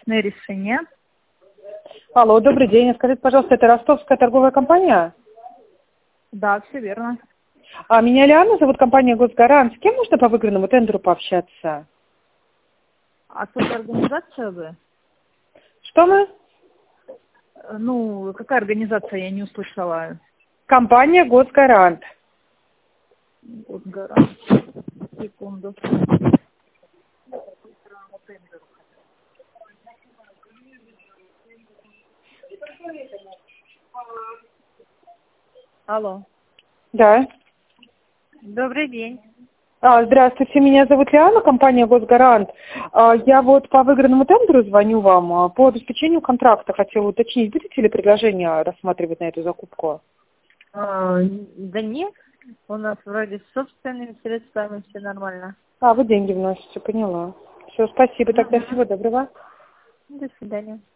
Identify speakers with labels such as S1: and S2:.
S1: конечное решение.
S2: Алло, добрый день. Скажите, пожалуйста, это ростовская торговая компания?
S1: Да, все верно.
S2: Меня Лиана зовут, компания «Госгарант». С кем можно по выигранному тендеру пообщаться?
S1: А тут организация вы?
S2: Что мы?
S1: Ну, какая организация, я не услышала.
S2: Компания «Госгарант».
S1: Вот гора. Секунду. Алло.
S2: Да.
S1: Добрый день.
S2: Здравствуйте, меня зовут Лиана, компания «Госгарант». Я вот по выигранному тендеру звоню вам. По обеспечению контракта хотела уточнить, будете ли предложение рассматривать на эту закупку?
S1: Да нет, у нас вроде с собственными средствами все нормально.
S2: Вы деньги вносите, поняла. Все, спасибо, тогда всего доброго.
S1: До свидания.